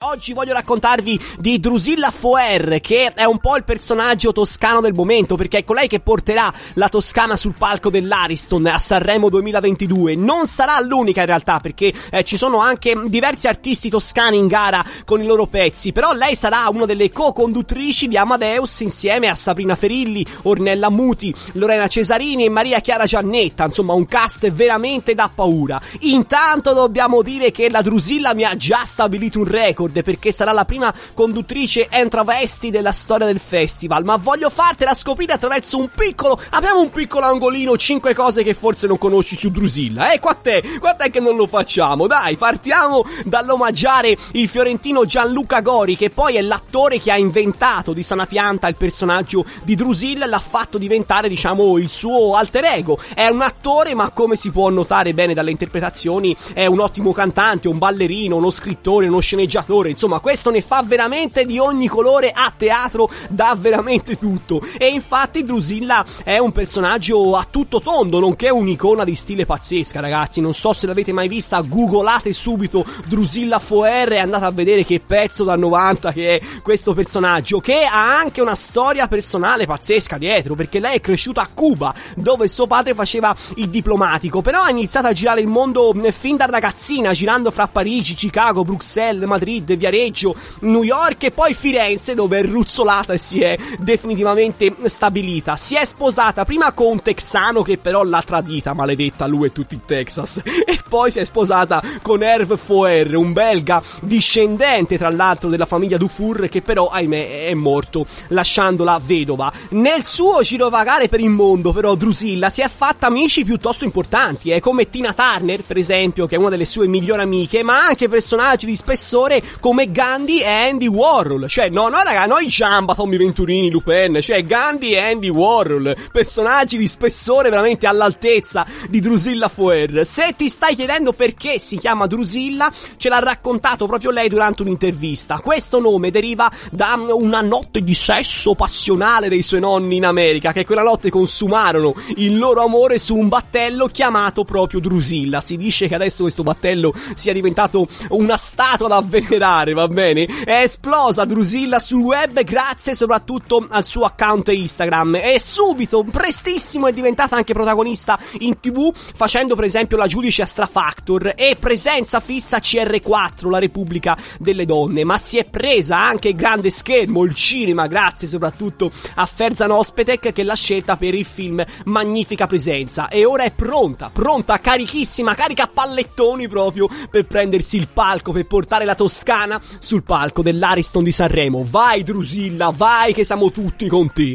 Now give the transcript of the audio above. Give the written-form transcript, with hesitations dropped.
oggi voglio raccontarvi di Drusilla Foer, che è un po' il personaggio toscano del momento, perché è colei che porterà la Toscana sul palco dell'Ariston a Sanremo 2022. Non sarà l'unica in realtà, perché ci sono anche diversi artisti toscani in gara con i loro pezzi, però lei sarà una delle co-conduttrici di Amadeus insieme a Sabrina Ferilli, Ornella Muti, Lorena Cesarini e Maria Chiara Giannetta. Insomma, un cast veramente da paura. Intanto dobbiamo dire che la Drusilla mi ha già stabilito un record, perché sarà la prima conduttrice en travesti della storia del festival, ma voglio fartela scoprire attraverso apriamo un piccolo angolino, 5 cose che forse non conosci su Drusilla. Quant'è che non lo facciamo? Dai, partiamo dall'omaggiare il fiorentino Gianluca Gori, che poi è l'attore che ha inventato di sana pianta il personaggio di Drusilla, l'ha fatto diventare, diciamo, il suo alter ego. È un attore, ma come si può notare bene dalle interpretazioni, è un ottimo cantante, un ballerino, uno scrittore, uno sceneggiatore. Insomma, questo ne fa veramente di ogni colore. A teatro dà veramente tutto. E infatti Drusilla è un personaggio a tutto tondo, nonché un'icona di stile pazzesca, ragazzi. Non so se l'avete mai vista, googolate subito Drusilla Foer e andate a vedere che pezzo da 90 che è questo personaggio, che ha anche una storia personale pazzesca dietro, perché lei è cresciuta a Cuba, dove suo padre faceva il diplomatico, però ha iniziato a girare il mondo fin da ragazzina, girando fra Parigi, Chicago, Bruxelles, Madrid, Viareggio, New York e poi Firenze, dove è ruzzolata e si è definitivamente stabilita. Si è sposata prima con un texano che però l'ha tradita, maledetta lui e tutti in Texas, e poi si è sposata con Hervé Foer, un belga discendente tra l'altro della famiglia Dufour, che però ahimè è morto lasciandola vedova. Nel suo girovagare per il mondo però Drusilla si è fatta amici piuttosto importanti, come Tina Turner per esempio, che è una delle sue migliori amiche, ma anche personaggi di spessore come Gandhi e Andy Warhol. Cioè no raga, noi Giamba, Tommy Venturini, Lupin, cioè Gandhi e Andy Warhol, personaggi di spessore veramente all'altezza di Drusilla Foer. Se ti stai chiedendo perché si chiama Drusilla, ce l'ha raccontato proprio lei durante un'intervista. Questo nome deriva da una notte di sesso passionale dei suoi nonni in America, che quella notte consumarono il loro amore su un battello chiamato proprio Drusilla. Si dice che adesso questo battello sia diventato una statua da venerare, va bene? È esplosa Drusilla sul web grazie soprattutto al suo account Instagram, e subito, prestissimo, è diventata anche protagonista in TV, facendo per esempio la giudice a Stra Factor e presenza fissa a CR4, la Repubblica delle Donne, ma si è presa anche il grande schermo, il cinema, grazie soprattutto a Ferzan Özpetek, che l'ha scelta per il film Magnifica Presenza, e ora è pronta, carichissima, carica a pallettoni proprio per prendersi il palco, per portare la Toscana sul palco dell'Ariston di Sanremo. Vai Drusilla, vai che siamo tutti con te.